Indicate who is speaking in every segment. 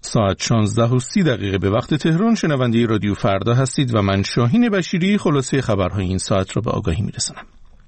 Speaker 1: ساعت 16:30 به وقت تهران شنونده رادیو فردا هستید و من شاهین بشیری خلاصه خبرهای این ساعت را به آگاهی میرسانم.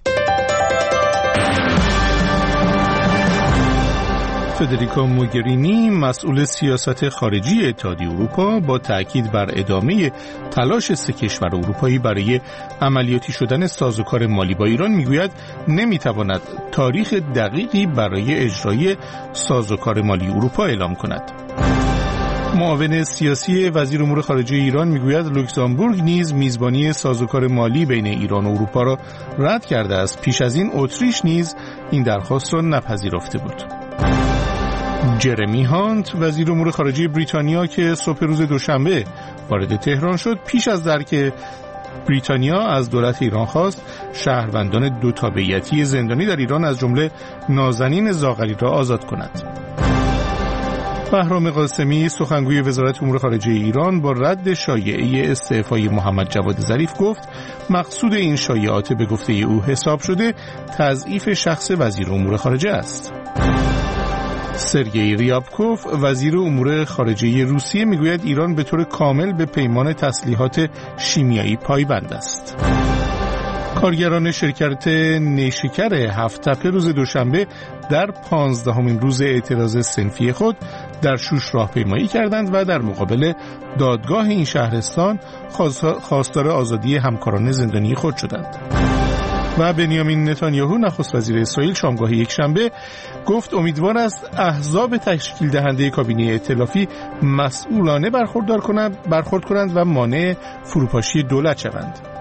Speaker 1: فدریکا موگرینی مسئول سیاست خارجی اتحادیه اروپا با تأکید بر ادامه تلاش سه کشور اروپایی برای عملیاتی شدن سازوکار مالی با ایران میگوید نمیتواند تاریخ دقیقی برای اجرای سازوکار مالی اروپا اعلام کند. معاون سیاسی وزیر امور خارجه ایران میگوید لوکزامبورگ نیز میزبانی سازوکار مالی بین ایران و اروپا را رد کرده است. پیش از این اتریش نیز این درخواست را نپذیرفته بود. جرمی هانت وزیر امور خارجه بریتانیا که صبح روز دوشنبه وارد تهران شد پیش از درک بریتانیا از دولت ایران خواست شهروندان دو تابعیتی زندانی در ایران از جمله نازنین زاغری را آزاد کند. بهرام قاسمی سخنگوی وزارت امور خارجه ایران با رد شایعه استعفای محمد جواد ظریف گفت مقصود این شایعات به گفته او حساب شده تضعیف شخص وزیر امور خارجه است. سرگئی ریابکوف وزیر امور خارجه روسیه میگوید ایران به طور کامل به پیمان تسلیحات شیمیایی پایبند است. کارگران شرکت نیشکر هفت‌تپه روز دوشنبه در 15مین روز اعتراض صنفی خود در شوش راهپیمایی کردند و در مقابل دادگاه این شهرستان خواستار آزادی همکاران زندانی خود شدند. و بنیامین نتانیاهو نخست وزیر اسرائیل شامگاه یکشنبه گفت امیدوار است احزاب تشکیل دهنده کابینه ائتلافی مسئولانه برخورد کنند و مانع فروپاشی دولت شوند.